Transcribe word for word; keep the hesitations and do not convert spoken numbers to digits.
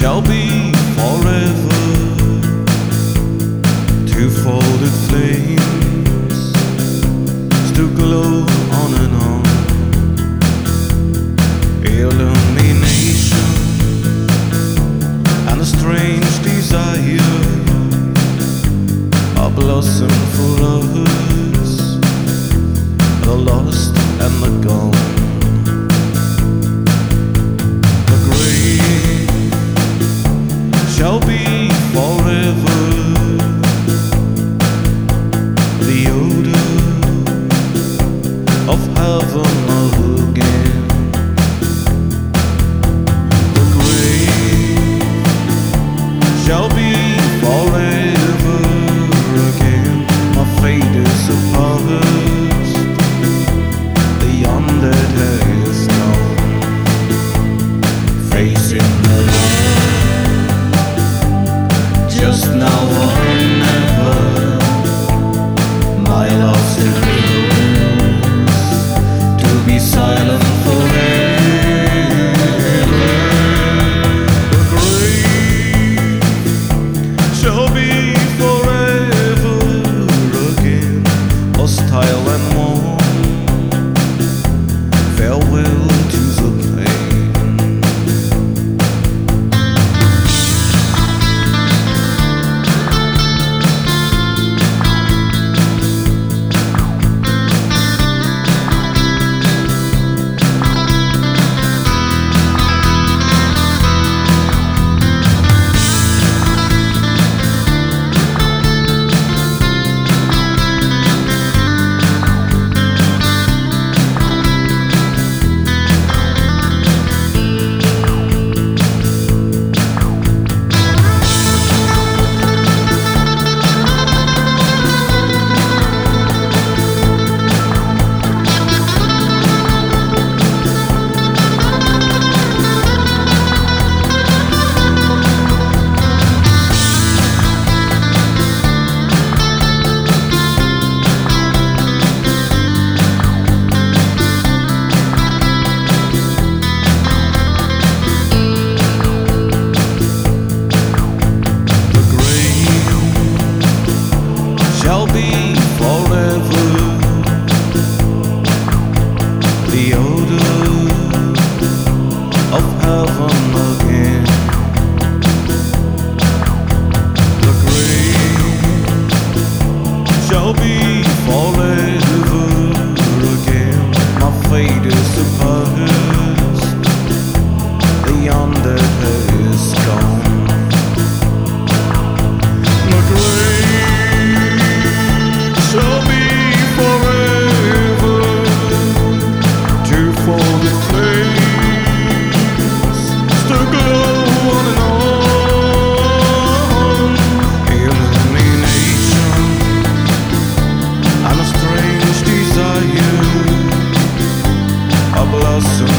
shall be forever. Two folded flames still glow on and on. Illumination and a strange desire are blossom for us, the lost and the gone. The grave shall be forever. The odor of heaven again. The grave shall be forever again. My fate is a past, the undead has gone. Facing the light, just now or never. My love's too close to be silent forever. The grave shall be forever again, hostile and warm. Farewell to the pain. Shall be forever. The odor of heaven again. The grave shall be forever again. My fate is the past, the undead has gone. The grave shall be forever. Two folded flames still glow on and on. Illumination and a strange desire, a blossom